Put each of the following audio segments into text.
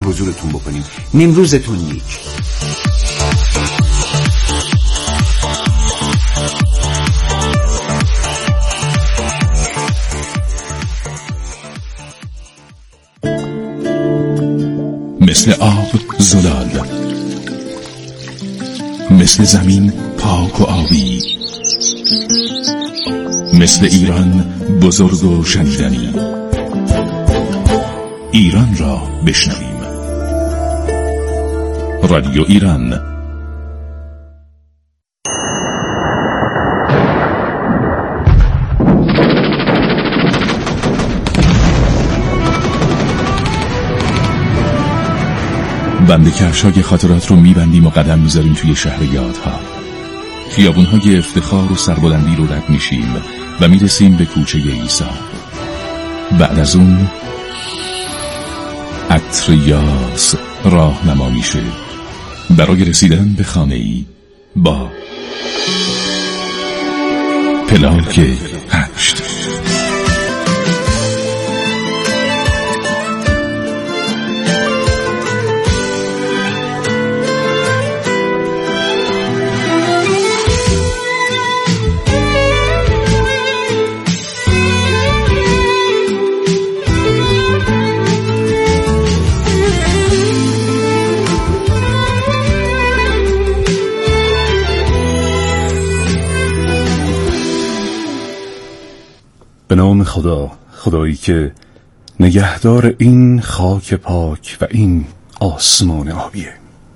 حضورتون بکنیم. نمروزتون نیک. مثل آب زلال، مثل زمین پاک و آبی، مثل ایران بزرگ و شنیدنی. ایران را بشنویم. رادیو ایران. بند کفش‌های خاطرات رو میبندیم و قدم میذاریم توی شهر یادها. خیابون‌های افتخار و سربلندی رو رد میشیم و میرسیم به کوچه عیسی. بعد از اون عطر یاس راهنما میشه برای رسیدن به خانه‌ای با پلاک 8. به نام خدا، خدایی که نگهدار این خاک پاک و این آسمان آبیه.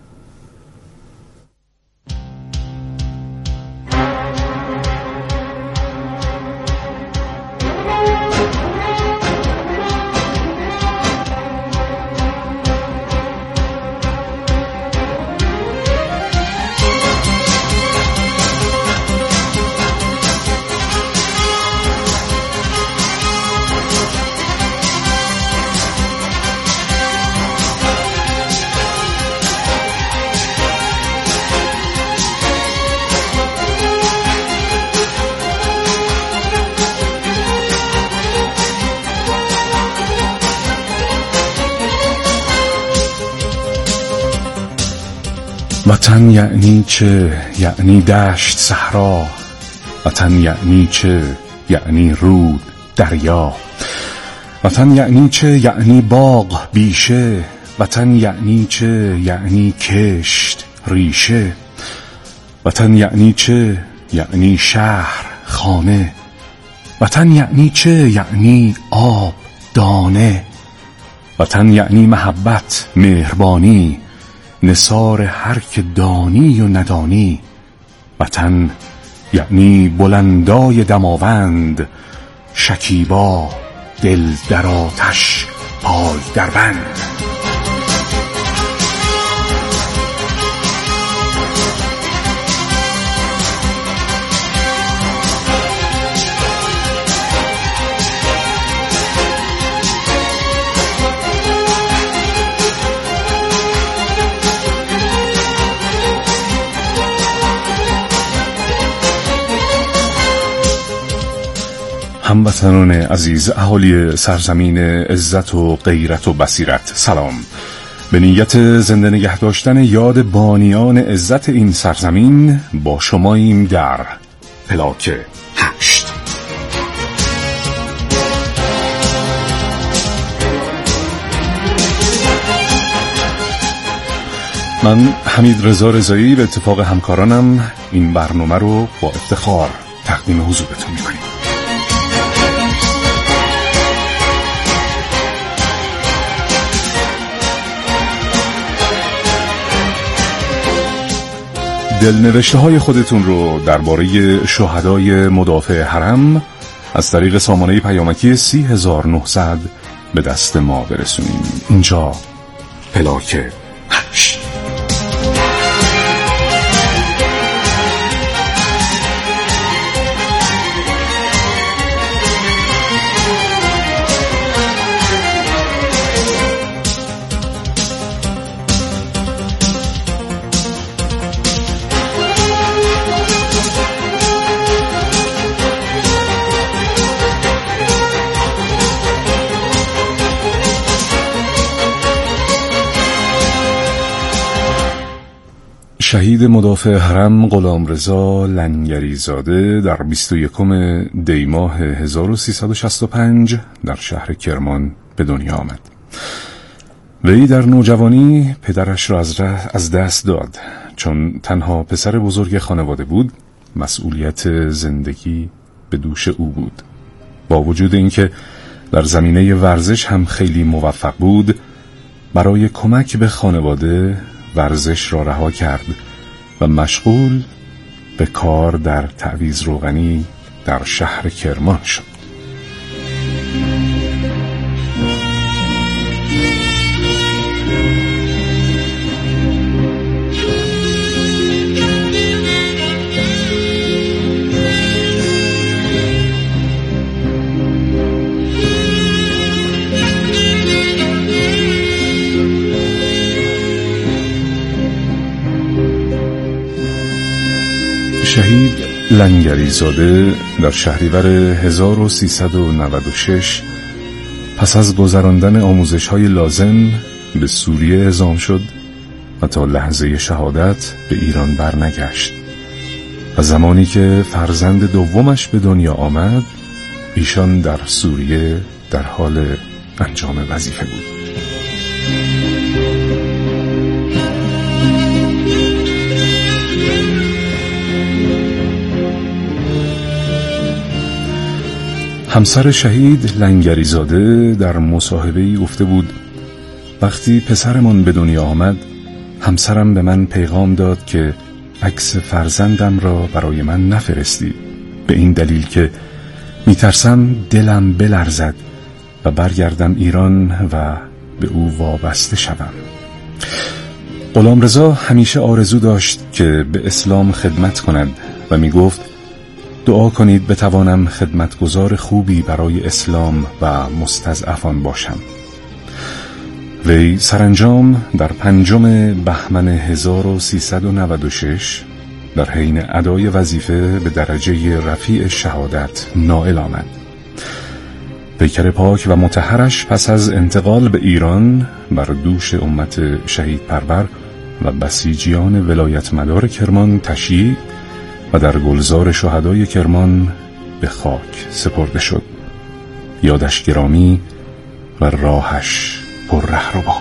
وطن یعنی چه؟ یعنی دشت صحرا. وطن یعنی چه؟ یعنی رود دریا. وطن یعنی چه؟ یعنی باغ بیشه. وطن یعنی چه؟ یعنی کشت ریشه. وطن یعنی چه؟ یعنی شهر خانه. وطن یعنی چه؟ یعنی آب دانه. وطن یعنی محبت مهربانی، نثار هر که دانی و ندانی. وطن یعنی بلندای دماوند، شکیبا دل در آتش پای در بند. هموطنان عزیز، اهالی سرزمین عزت و غیرت و بصیرت، سلام. به نیت زنده نگه داشتن یاد بانیان عزت این سرزمین با شماییم در پلاک 8. من حمید رضا رضایی به اتفاق همکارانم این برنامه رو با افتخار تقدیم حضورتون می‌کنیم. دلنوشته های خودتون رو درباره شهدای مدافع حرم از طریق سامانه پیامکی 30900 به دست ما برسونیم. اینجا پلاک 8. شهید مدافع حرم غلامرضا لنگری زاده در 21 دی ماه 1365 در شهر کرمان به دنیا آمد. وی در نوجوانی پدرش را از دست داد. چون تنها پسر بزرگ خانواده بود، مسئولیت زندگی به دوش او بود. با وجود اینکه در زمینه ورزش هم خیلی موفق بود، برای کمک به خانواده ورزش را رها کرد و مشغول به کار در تعویض روغنی در شهر کرمان شد. شهید لنگری زاده در شهریور 1396 پس از گذراندن آموزش‌های لازم به سوریه اعزام شد و تا لحظه شهادت به ایران برنگشت. و زمانی که فرزند دومش به دنیا آمد، ایشان در سوریه در حال انجام وظیفه بود. همسر شهید لنگری زاده در مصاحبه‌ای گفته بود: وقتی پسرمان به دنیا آمد، همسرم به من پیغام داد که عکس فرزندم را برای من نفرستی، به این دلیل که میترسم دلم بلرزد و برگردم ایران و به او وابسته شوم. غلامرضا همیشه آرزو داشت که به اسلام خدمت کند و میگفت: دعا کنید بتوانم خدمتگزار خوبی برای اسلام و مستضعفان باشم. وی سرانجام در 5 بهمن 1396 در حین ادای وظیفه به درجه رفیع شهادت نائل آمد. پیکر پاک و مطهرش پس از انتقال به ایران بر دوش امت شهید پرور و بسیجیان ولایت مدار کرمان تشییع و در گلزار شهدای کرمان به خاک سپرده شد. یادش گرامی و راهش پر رهرو.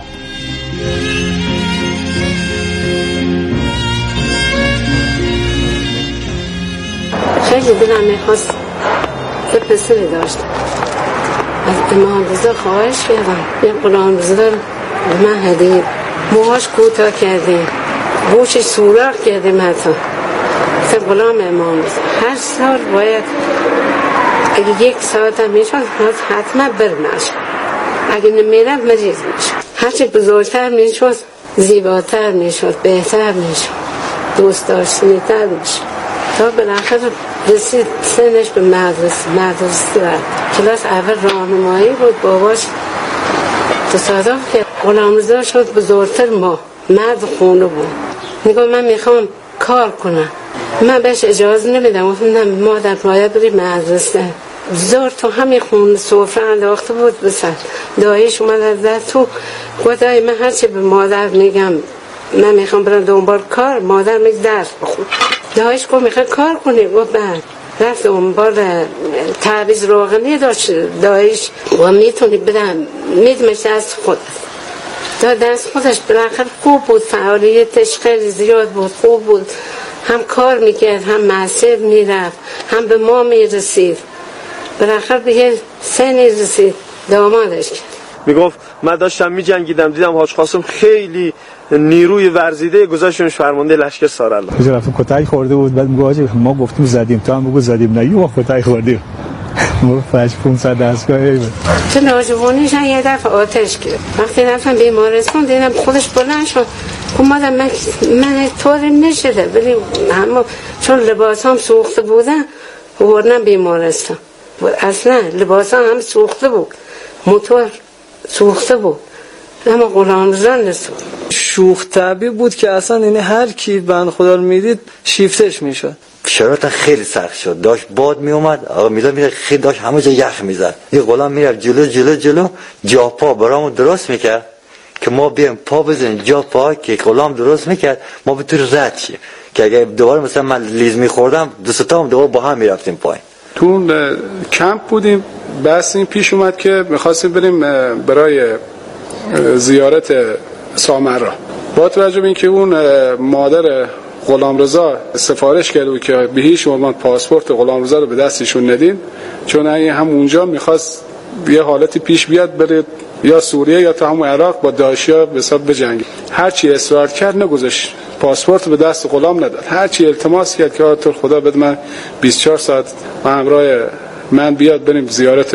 خیلی دلم میخواست یه پسری داشتم. از امام رضا خواهش کردم یه غلامرضا به من هدیه. موهاش کوتاه کردیم، گوشش سوراخ کردیم. حتی غلام امام رضا هر سال باید اگه 1 ساعت هم میشد حتما برمش، اگه نمیرم مریض میشد. هرچی بزرگتر میشد زیباتر میشد، بهتر میشد، دوست داشتنی تر میشد، تا بالاخره رسید سنش به مدرسه رفت. کلاس اول راهنمایی بود. باباش تصادف کرد، غلامرضا شد بزرگتر ما، مرد خونه بود. میگم من میخوام کار کنم، من بهش اجازه نمیدم. گفتم مادر باید بری مدرسه. زور تو همین خونه سفره انداخته بود به سر. دایش اومد از در تو گفت من هرچی به مادر میگم من میخوام برم دنبال کار، مادر میگه درس بخون. دایش گفت میخوای کار کنی؟ گفت بعد رفت دنبال تعویض روغنی داشت دایش و میتونی بدم میدمش دست خودت. دست خودش بالاخره خوب بود، فعالیتش خیلی زیاد بود، خوب بود، هم کار میکرد، هم مسجد میرفت، هم به ما میرسید. بالاخره به یه سنی رسید دامادش کرد. میگفت من داشتم میجنگیدم، دیدم حاج قاسم خیلی نیروی ورزیده گذاشتنش فرمانده لشکر سارالله. یه رفت کتک خورده بود، بعد میگه ما گفتیم زدیم، تو هم بگو زدیم، نه ما کتک خوردیم. ما فاش 500 دستگاه تو ناجوانیش یه دفعه آتش گرفت. وقتی رفتم بیمارستان دیدم خودش بلند شد. گفت مادر من طوری نشده، ولی اما چون لباسام سوخته بودن بردم بیمارستان. اصلا لباسام هم سوخته بود، موتور سوخته بود، اما غلامرضا نسوخت. شوخ طبعی بود که اصلا یعنی هر کی بند خدا رو میدید شیفتش میشد. شرایط خیلی سخت شد، داشت باد می اومد، آقا میلاد میره خیلی داشت همه جا یخ میزد. این غلام میرفت جلو جاپا برامو درست میکرد که ما بیایم پا بزنیم جا پا که غلام درست میکرد ما بتونیم رد شیم، که اگه دوباره مثلا من لیز میخوردم دوستا هم دوباره با هم میرفتیم پایین. تو اون کمپ بودیم، بس این پیش اومد که میخواستیم بریم برای زیارت سامرا. با توجه به اینکه اون مادر غلامرضا سفارش کرده بود که به هیچ عنوان پاسپورت غلامرضا رو به دستشون ندین، چون هم اونجا میخواست یه حالتی پیش بیاد بره یا سوریه یا تا همون عراق با داعشیا به حساب بجنگه. هر چی اصرار کرد نگذاشت پاسپورت به دست غلام نداد. هر چی التماس کرد که تو خدا بده من 24 ساعت همراه من بیاد بریم زیارت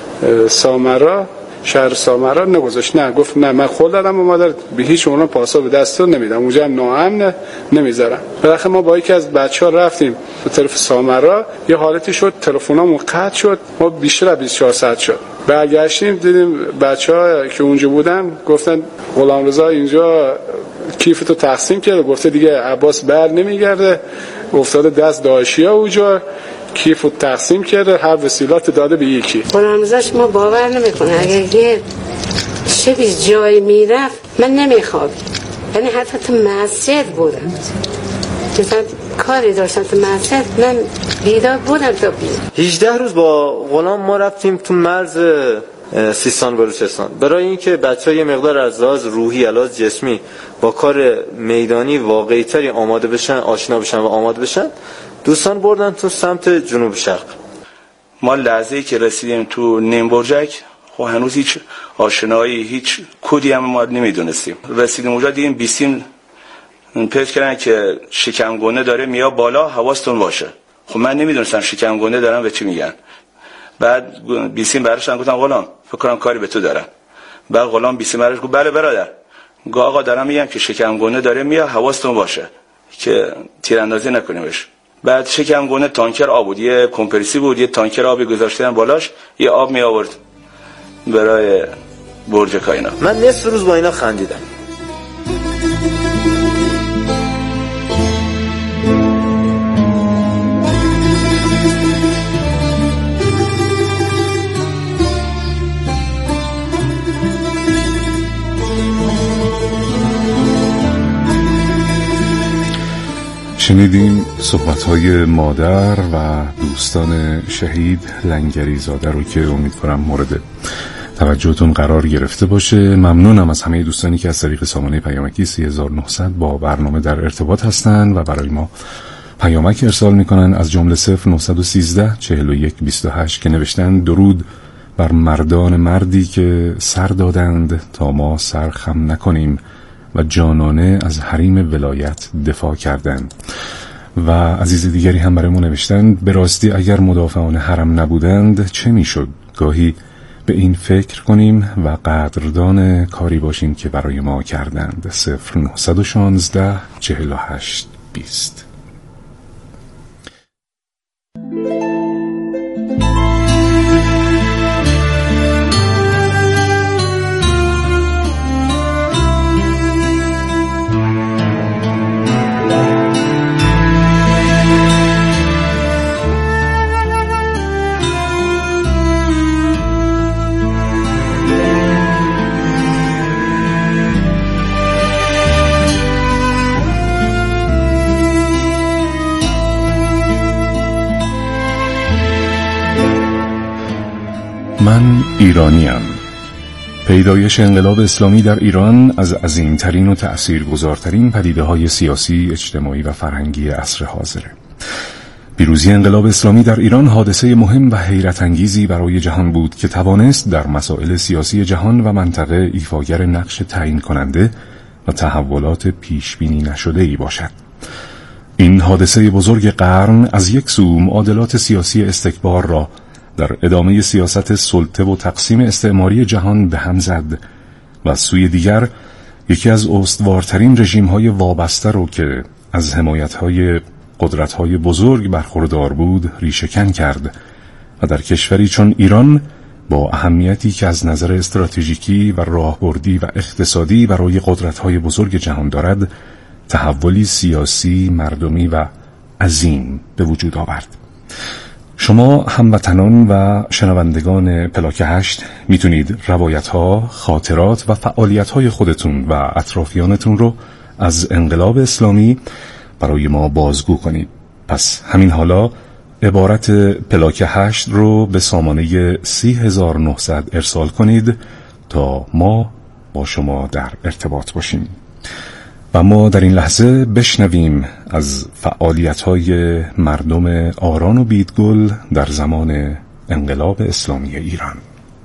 سامرا، شهر سامرا، نگذاشت. نه، گفت نه من خود دادم و مادر به هیچ عنوان پاسپورت به دست نمیدم، اونجا هم ناامنه نمیذارم. بالاخره ما با یکی از بچه‌ها رفتیم به طرف سامرا، یه حالتی شد تلفنامون قطع شد، ما بیشتر از 24 ساعت شد. برگشتیم دیدیم بچه‌ها که اونجا بودن گفتن غلامرضا اینجا کیفتو تقسیم کرده، گفته دیگه عباس بر نمیگرده، افتاده دست داعشیا اونجا، کیفو تقسیم کرده، هر وسیلات داده به یکی. غلامرضا ما باور نمیکنه اگه یه شبیه جایی میرفت من نمیخوابم، یعنی حتی تو مسجد بودم مثلا کاری داشتم تو مسجد من بیدار بودم تا 18 روز با غلام ما رفتیم تو مرز سیستان بلوچستان برای اینکه بچه‌ها یه مقدار از لحاظ روحی علاوه جسمی با کار میدانی واقعی تری آماده بشن، آشنا بشن و آماده بشن. دوستان بردن تو سمت جنوب شرق. ما لحظه‌ای که رسیدیم تو نیمبرجک خب هنوز هیچ آشنایی، هیچ کدی هم ما نمیدونستیم. رسیدیم اونجا دیدیم بیسیم پیش کردن که شکمگونه داره میاد بالا، حواستون باشه. خب من نمیدونستم شکمگونه دارن به چی میگن. بعد بیسیم براشون گفتم غلام فکر کنم کاری به تو دارن. بعد غلام بیسیم براش گفت بله برادر. گفت آقا دارم میگم که شکمگونه داره میاد، حواستون باشه که تیراندازی نکنیمش. بعد شکمگونه تانکر آب بود، یه کمپرسی بود، یه تانکر آبی گذاشتن بالاش، یه آب می آورد برای برج کاینا. من نصف روز با اینا خندیدم. شنیدیم صحبت‌های مادر و دوستان شهید لنگری زاده رو که امیدوارم مورد توجهتون قرار گرفته باشه. ممنونم از همه دوستانی که از طریق سامانه پیامکی 3900 با برنامه در ارتباط هستند و برای ما پیامک ارسال میکنن، از جمله 0913 41 28 که نوشتن درود بر مردان مردی که سر دادند تا ما سر خم نکنیم و جانانه از حریم ولایت دفاع کردند. و عزیز دیگری هم برای ما نوشتند به راستی اگر مدافعان حرم نبودند چه میشد؟ گاهی به این فکر کنیم و قدردان کاری باشیم که برای ما کردند. 0916 48 20. من ایرانیم. پیدایش انقلاب اسلامی در ایران از عظیمترین و تأثیرگذارترین پدیده‌های سیاسی، اجتماعی و فرهنگی عصر حاضره. پیروزی انقلاب اسلامی در ایران حادثه مهم و حیرت انگیزی برای جهان بود که توانست در مسائل سیاسی جهان و منطقه ایفاگر نقش تعیین کننده و تحولات پیش بینی نشده‌ای باشد. این حادثه بزرگ قرن از یک سو معادلات سیاسی استکبار را در ادامه سیاست سلطه و تقسیم استعماری جهان به هم زد و از سوی دیگر یکی از استوارترین رژیم‌های وابسته رو که از حمایت‌های قدرت‌های بزرگ برخوردار بود ریشه‌کن کرد و در کشوری چون ایران با اهمیتی که از نظر استراتژیکی و راهبردی و اقتصادی برای قدرت‌های بزرگ جهان دارد تحولی سیاسی، مردمی و عظیم به وجود آورد. شما هموطنان و شنوندگان پلاک 8 میتونید روایت‌ها، خاطرات و فعالیت‌های خودتون و اطرافیانتون رو از انقلاب اسلامی برای ما بازگو کنید. پس همین حالا عبارت پلاک 8 رو به سامانه 30900 ارسال کنید تا ما با شما در ارتباط باشیم. و ما در این لحظه بشنویم از فعالیت‌های مردم آران و بیدگل در زمان انقلاب اسلامی ایران.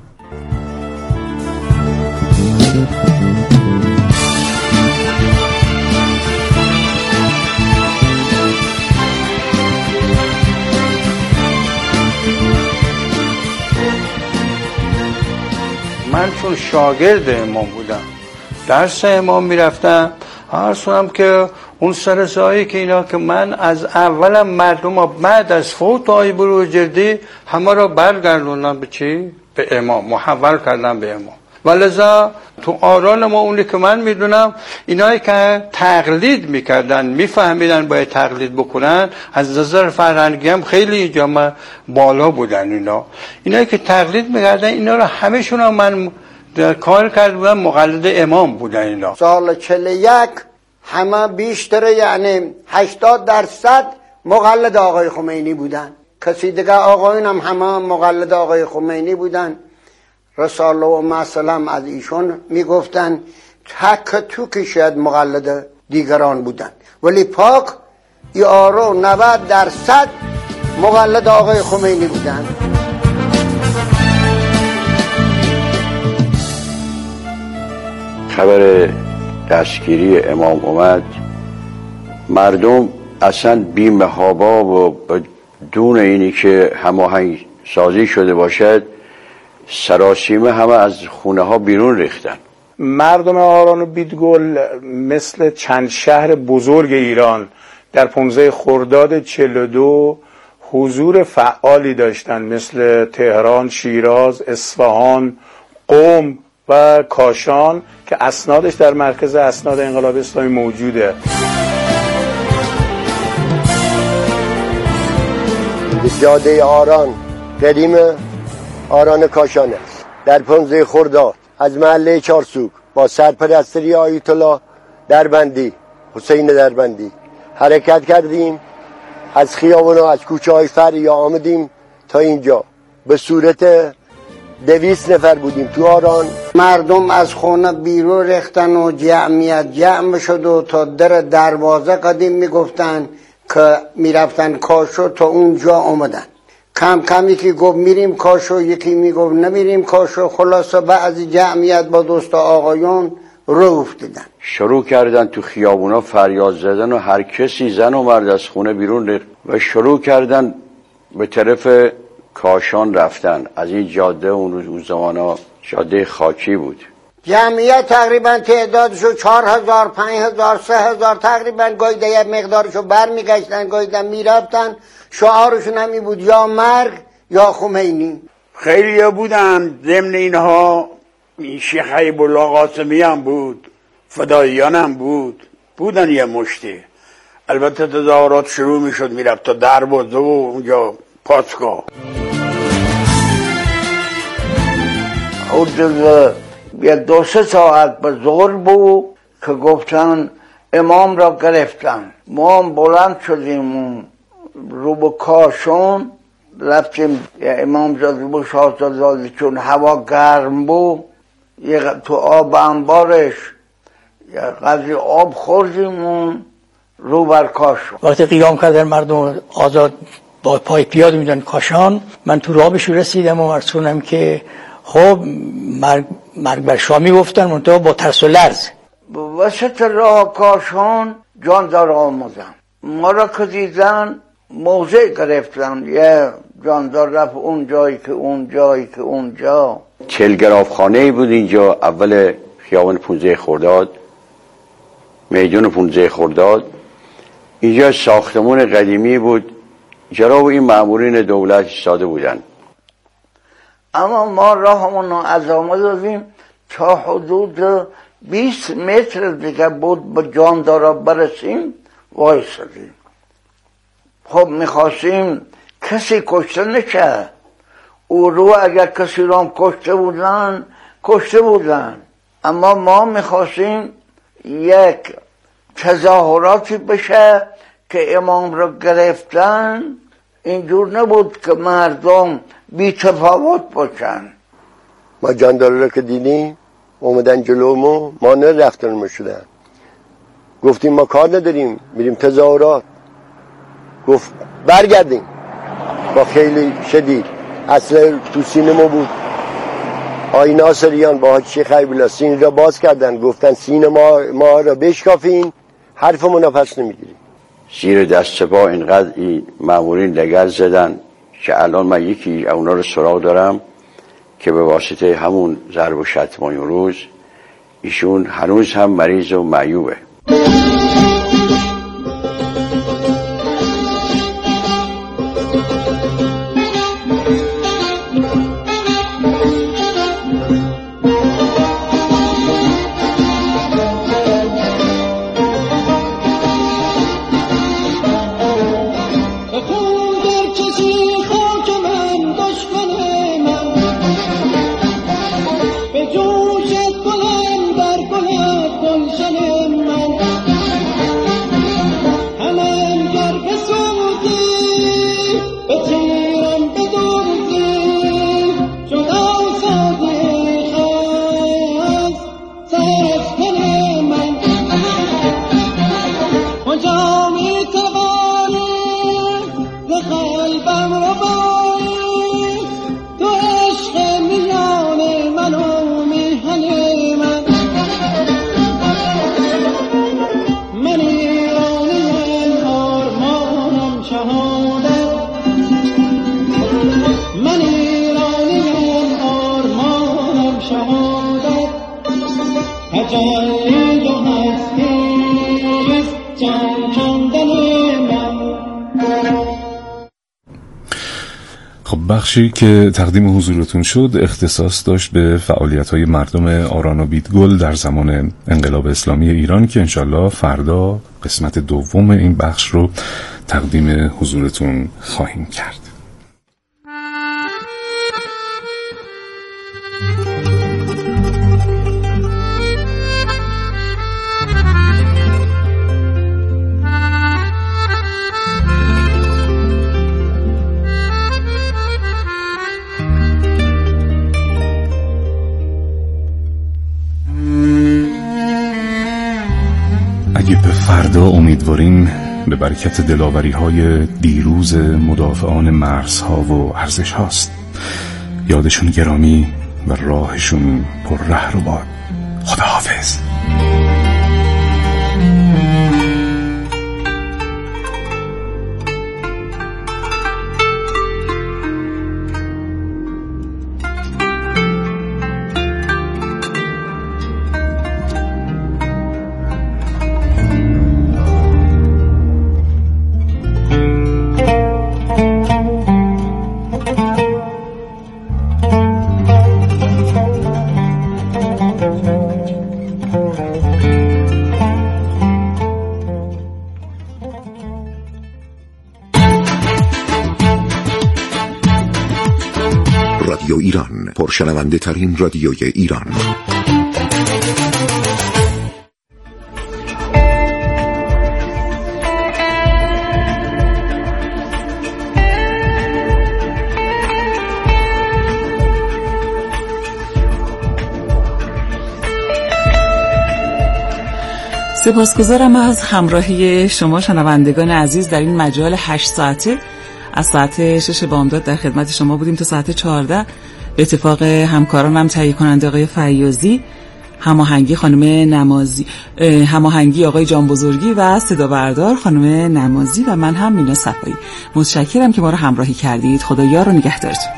من چون شاگرد امام بودم، درس امام میرفتم، عرض کنم که اون سرسایی که اینا که من از اولم مردم بعد از فوت آقای بروجردی همه را برگردوندم به چی؟ به امام، محول کردم به امام. ولذا تو آران ما اونی که من میدونم اینایی که تقلید میکردن، میفهمیدن باید تقلید بکنن، از نظر فرهنگی هم خیلی اینجا بالا بودن. اینایی که تقلید میکردن اینا رو همشون هم من کار کرده بودن، مقلد امام بودن. اینا سال 41 همه بیشتر، یعنی 80% مقلد آقای خمینی بودن. کسی دیگه آقایون هم همه مقلد آقای خمینی بودن. رساله و مثلا از ایشون میگفتن تک تو که شاید مقلد دیگران بودن، ولی پاک یارو 90% مقلد آقای خمینی بودن. خبر دستگیری امام اومد، مردم اصلا بی محابا و بدون اینی که هماهنگ سازی شده باشد سراسیمه همه از خونه ها بیرون ریختن. مردم آران و بیدگل مثل چند شهر بزرگ ایران در 15 خرداد 42 حضور فعالی داشتن، مثل تهران، شیراز، اصفهان، قم و کاشان که اسنادش در مرکز اسناد انقلاب اسلامی موجوده. جاده آران قدیم آران کاشان است. در 15 خرداد از محله چارسوک با سرپرستی آیت الله دربندی، حسین دربندی حرکت کردیم. از خیابونا از کوچه های فرعی آمدیم تا اینجا. به صورت 200 نفر بودیم تو آران. مردم از خونه بیرون ریختن و جمعیت جمع شد و تا در دروازه قدیم میگفتن که میرفتن کاشو، تا اونجا آمدن. کم کمی که گفت میریم کاشو، یکی میگفت نمیریم کاشو. خلاصه بعضی جمعیت با دوست آقایون رو افتادن، شروع کردن تو خیابونا فریاد زدن و هر کسی زن و مرد از خونه بیرون ریخت و شروع کردن به طرف کاشان رفتن. از این جاده اون زمانا جاده خاکی بود. جمعیت تقریبا تعدادشو 4000 5000 3000 تقریبا، گایده یک مقدارشو برمیگشتن، گایده میرفتن. شعارشون همی بود یا مرگ یا خمینی. خیلی بودن. ضمن اینها شیخ حبیب الله قاسمی هم بود، فداییان هم بودن یه مشتی. البته تظاهرات شروع میشد میرفت تا دروازه و اونجا پاسگاه. یه 2-3 ساعت به ظهر بود که گفتن امام را گرفتن. ما هم بلند شدیم رو به کاشان رفتیم. امام زاده بود شاهزاده، چون هوا گرم بود تو آب انبارش یه قدری آب خوردیم رو بر کاشان. وقتی قیام کردن مردم آزاد با پای پیاده میدن کاشان، من تو رابش رسیدم و عرض کنم که خب مرگ بر شامی گفتن، منطقه با ترس و لرز. وسط راه کاشان جاندار آمدن، ما را که دیدن موضع گرفتن. یه جاندار رفت اون جایی که اون جایی که اونجا. تلگرافخانه بود اینجا، اول خیابان 15 خرداد، میدون 15 خرداد. اینجا ساختمون قدیمی بود، جناب این مامورین دولت ایستاده بودن. اما ما راهمون از آمد دادیم تا حدود 20 متر دیگه بود به جاندارا برسیم وایسادیم. خب میخواستیم کسی کشته نشه. او رو اگر کسی رو هم کشته بودن. اما ما میخواستیم یک تظاهراتی بشه که امام رو گرفتن، اینجور نبود که مردم بی تفاوت باشن. ما جاندارا رو که دیدیم اومدن جلومو، ما نرفتن شدن، گفتیم ما کار نداریم میریم تظاهرات. گفت برگردیم. با خیلی شدید اصلا تو سینه ما بود. آی ناصریان با حاج شیخ ایبلا سینه را باز کردن، گفتن سینه ما را بشکافین، حرفمون را پس نمیگیریم. زیر دست با اینقدر این مامورین لگد زدن که الان من یکی اونا رو سراغ دارم که به واسطه همون ضرب و شتم روز ایشون هنوز هم مریض و معیوبه. بخشی که تقدیم حضورتون شد اختصاص داشت به فعالیت‌های مردم آران و بیدگل در زمان انقلاب اسلامی ایران که انشالله فردا قسمت دوم این بخش رو تقدیم حضورتون خواهیم کرد. فردا امیدواریم به برکت دلاوری‌های دیروز مدافعان مرزها و ارزش هاست. یادشون گرامی و راهشون پر ره رو باد. خداحافظ. رادیو ایران، پرشنونده ترین رادیوی ایران. سپاسگزارم از همراهی شما شنوندگان عزیز در این مجال 8 ساعته. از ساعت 6 بامداد در خدمت شما بودیم تا ساعت 14. به اتفاق همکارانم تهیه کننده آقای فیاضی، هماهنگی خانم نمازی، هماهنگی آقای جان بزرگی و صدا بردار خانم نمازی و من هم مینا صفایی. متشکرم که ما رو همراهی کردید. خدا یار و نگهدارتون.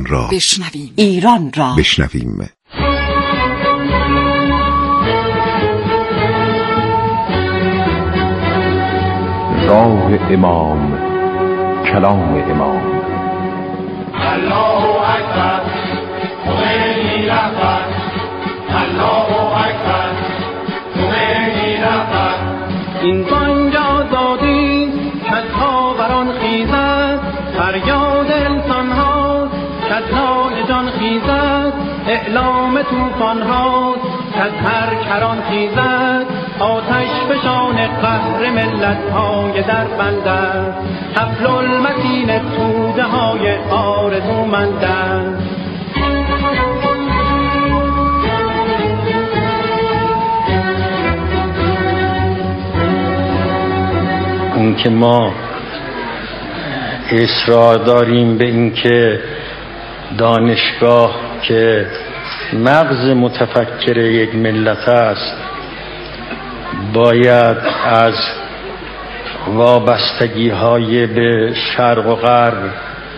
را بشنویم. ایران را بشنویم. راه امام، کلام امام. الله اکبر، خمینی رهبر. الله اکبر، خمینی رهبر. این بانگ آزادی کز خاوران خیزد، فریاد انسان هاست کز نای جان خیزد، اعلام طوفان هاست کز هر کران خیزد، آتش فشان قهر ملت های در بنده، حبل المتین توده های آرزومنده. اون که ما اصرار داریم به این که دانشگاه که مغز متفکر یک ملت است باید از وابستگی های به شرق و غرب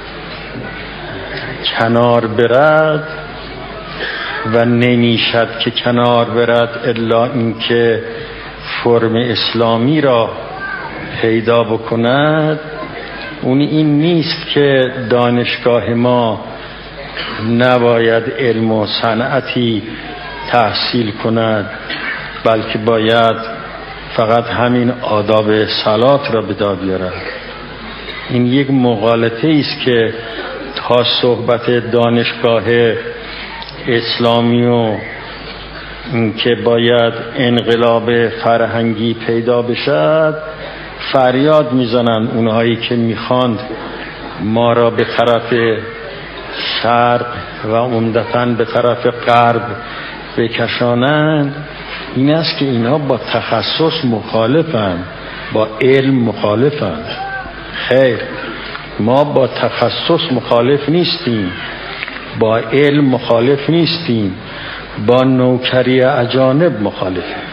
کنار برد و نمیشد که کنار برد الا اینکه فرم اسلامی را پیدا بکند. اون این نیست که دانشگاه ما نباید علم و صنعتی تحصیل کند، بلکه باید فقط همین آداب صلات را به داد بیارد. این یک مغالطه است که تا صحبت دانشگاه اسلامی و اینکه باید انقلاب فرهنگی پیدا بشد فریاد میزنند اونهایی که میخواند ما را به طرف شرق و عمدتاً به طرف غرب بکشانند. این است که اینها با تخصص مخالفند، با علم مخالفند. خیر، ما با تخصص مخالف نیستیم، با علم مخالف نیستیم، با نوکری اجانب مخالفیم.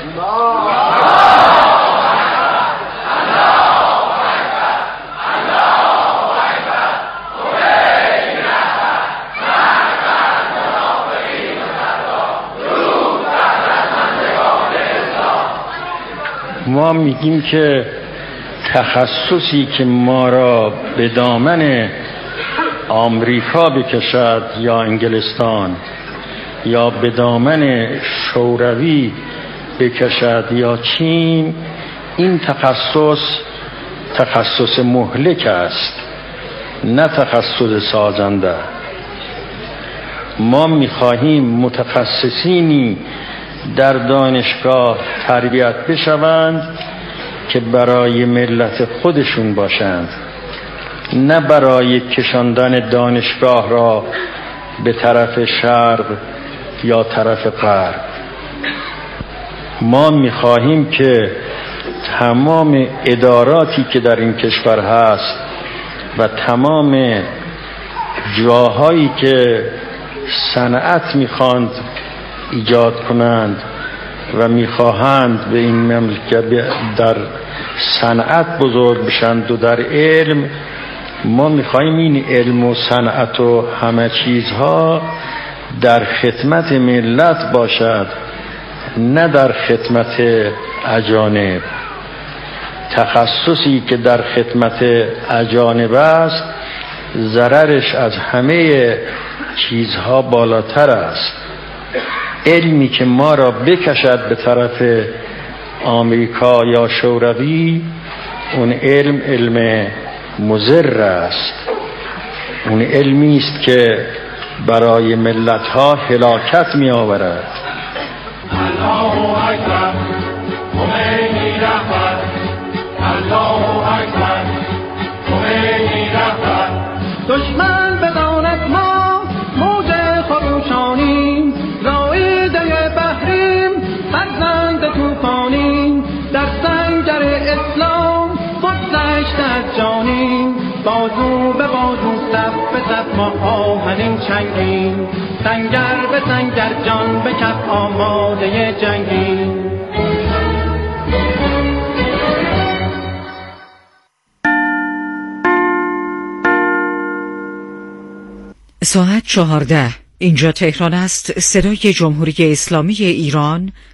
ما میگیم که تخصصی که ما را به دامن آمریکا بکشد یا انگلستان یا به دامن شوروی بکشد یا چین، این تخصص مهلک است، نه تخصص سازنده. ما میخواهیم متخصصینی در دانشگاه تربیت بشوند که برای ملت خودشون باشند، نه برای کشاندن دانشگاه را به طرف شرق یا طرف غرب. ما می‌خواهیم که تمام اداراتی که در این کشور هست و تمام جاهایی که صنعت می‌خواند ایجاد کنند و می‌خواهند به این مملکت در صنعت بزرگ بشند و در علم، ما می‌خواهیم این علم و صنعت و همه چیزها در خدمت ملت باشد، نه در خدمت اجانب. تخصصی که در خدمت اجانب است ضررش از همه چیزها بالاتر است. علمی که ما را بکشد به طرف آمریکا یا شوروی، اون علم مضر است، اون علمی است که برای ملت‌ها هلاکت می آورد. الله اکبر، خمینی رهبر. الله اکبر، خمینی رهبر. دشمن بداند ما موج خروشانیم، رایده بحریم، فرزند طوفانیم، در سنگر اسلام خودگشت از جانیم، بازو به بازو صف به صف ما آهنین چنگیم، سنگر به سنگر جان به کف آماده جنگیم. ساعت 14. اینجا تهران است. صدای جمهوری اسلامی ایران